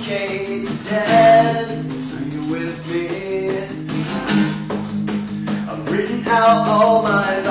eradicate the dead. Are you with me? I've written out all my